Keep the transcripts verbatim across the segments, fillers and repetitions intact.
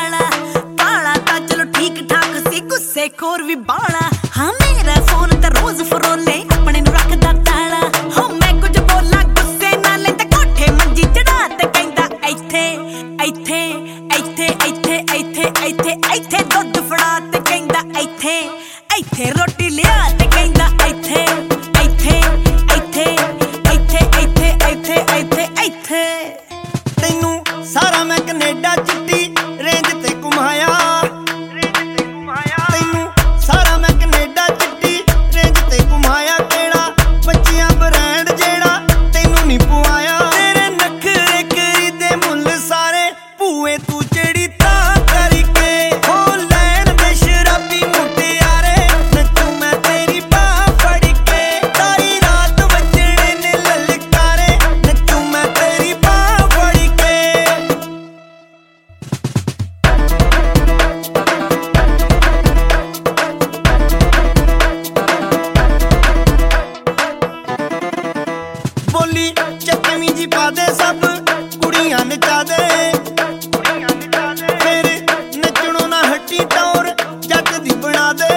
काला काला ता चलो ठीक ठाक सी गुस्से खोर भी बाला हाँ मेरा फोन ते रोज फरोले अपने नू रखदा ताला हो मैं कुछ बोला गुस्से नाल ते कोठे मंजी चढ़ा ते कहंदा इत्थे इत्थे इत्थे इत्थे इत्थे इत्थे इत्थे दुध फड़ा ते कहंदा इत्थे इत्थे रोटी लिया ते कहंदा इत्थे इत्थे इत्थे इत्थे इत्थे इत्थे इत्थे इत्थे तैनू सारा मैं कनेडा चिट्टी रेंज ते घुमाया तैनू सारा मैं कनेडा चिट्टी रेंज ते घुमाया केड़ा बच्चियां ब्रांड जेड़ा तैनू नहीं पुआया तेरे नखरे करी दे मुल सारे भूए तू जेड़ी तां करके हो लैन दे शराबी मुटियारे नचू मैं तेरी बाह फड़ के सारी रात बजने ने ललकारे नचू मैं तेरी बाह फड़ के बोली चकमी जी पा दे सब कुड़ियां नचा दे फिर नचणों ना हटी टौर जट दी बना दे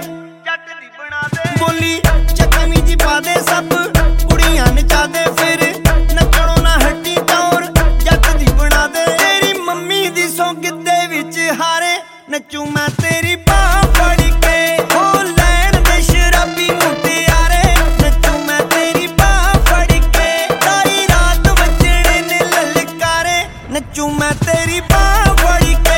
बोली चकमी जी पा दे सब कुड़ियां नचा दे फिर नचणों ना हटी टौर जट दी बना दे तेरी मम्मी दी सौ गिद्दे विच हारे नचू मैं तेरी बाह फड़ के हो लैन दे शराबी मुटियारे नचू मैं तेरी बाह फड़ के सारी रात बजने ने ललकारे नचू मैं तेरी बाह फड़ के